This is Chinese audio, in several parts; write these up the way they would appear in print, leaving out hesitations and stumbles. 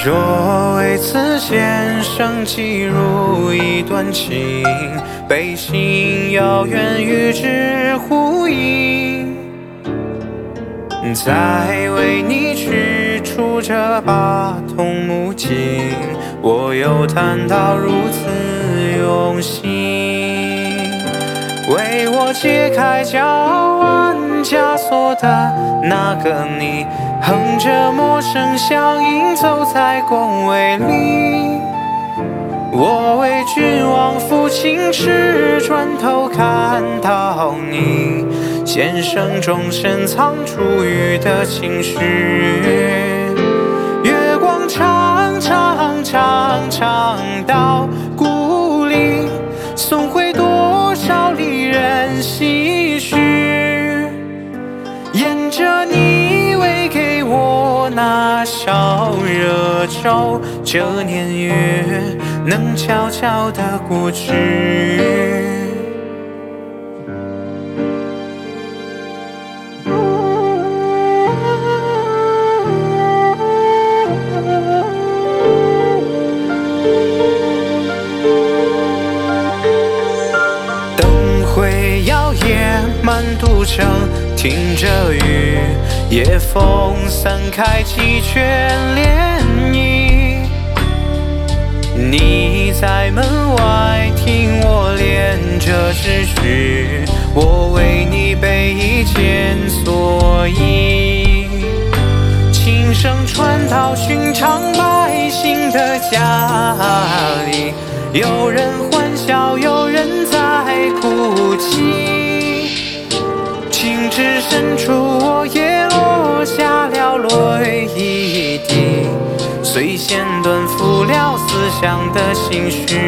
若为此前生记入一段情，背信遥远与之呼应，再为你取出这把桐木镜，我又谈到如此用心，为我解开脚腕枷锁的那个你，哼着陌生乡音走在宫闱里。我为君王抚琴时，转头看到你，弦声中深藏出雨的情绪。月光长长长长到故里，送回多少离人唏嘘。沿着你喂给我那小热粥，这年月能悄悄地过去。摇曳满都城，听着雨，夜风散开几圈涟漪。你在门外听我练着秩序，我为你备一件蓑衣。琴声传到寻常百姓的家里，有人欢笑，有人在哭泣。情至深处，我也落下了泪一滴，随弦断付了思乡的心绪。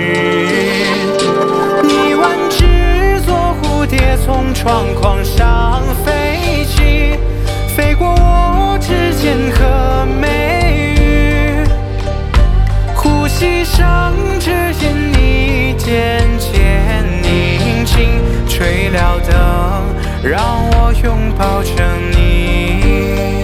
你挽指做蝴蝶，从窗框上飞起，飞过我指尖和眉宇，呼吸声只因你渐渐宁静，吹了灯，让我拥抱着你。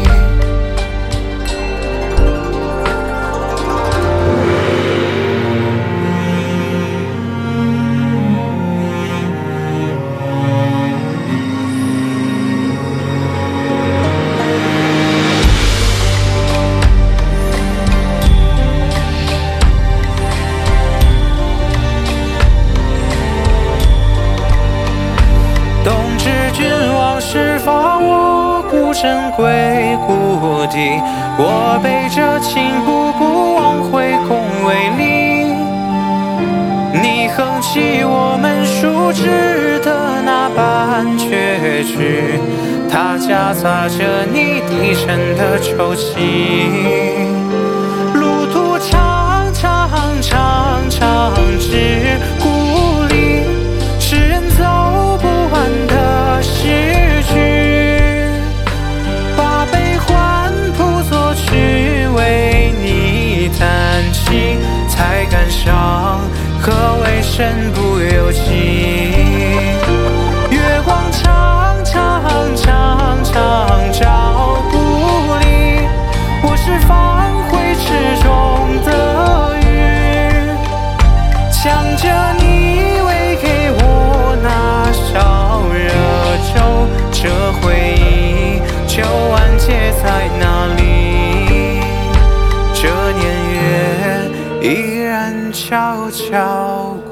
释放我孤身归故地，我背着琴步步往回宫闱里。你哼起我们熟知的那般绝句，它夹杂着你低沉的抽泣。路途长长长长至故里，是人走不完的诗。把悲欢谱作曲为你弹起，才感伤何为身不由己。月光长长长长照故里，我是放回池中的鱼，想着你喂给我那小热粥，这回忆就完结在哪里？这年月依然悄悄